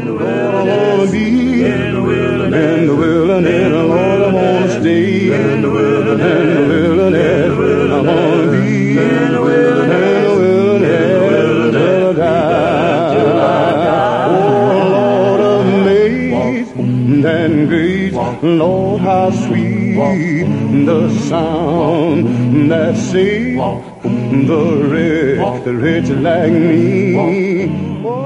Lord, I wanna be in the wilderness. Lord, I wanna stay in the wilderness. I wanna be in the wilderness till I die. Oh, Lord, amazing and great, Lord, how sweet the sound that saved the wretch like me.